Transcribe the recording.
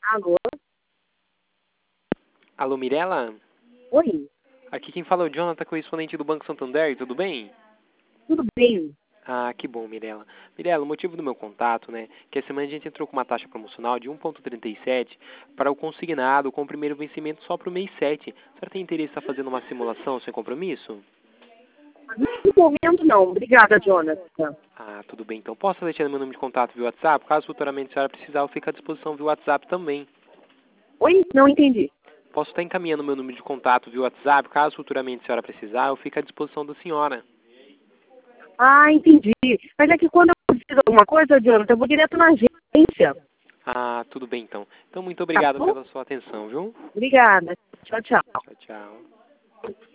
Alô? Alô, Mirela? Oi, Aqui quem fala é o Jonathan, correspondente do Banco Santander, tudo bem? tudo bem? Ah, que bom, Mirela. Mirela, o motivo do meu contato, né, que essa semana a gente entrou com uma taxa promocional de 1,37 para o consignado com o primeiro vencimento só para o mês 7. A senhora tem interesse em estar fazendo uma simulação sem compromisso? No momento não, obrigada, Jonathan. Ah, tudo bem, então. Posso deixar meu número de contato via WhatsApp? Caso futuramente a senhora precisar, eu fico à disposição via WhatsApp também. Oi? Não entendi. Posso estar encaminhando meu número de contato via WhatsApp, caso futuramente a senhora precisar, eu fico à disposição da senhora. Ah, entendi. Mas é que quando eu preciso de alguma coisa, Jonathan, eu vou direto na agência. Ah, tudo bem então. Então, muito Tá obrigado bom? pela sua atenção, viu? Obrigada. Tchau, tchau. Tchau, tchau.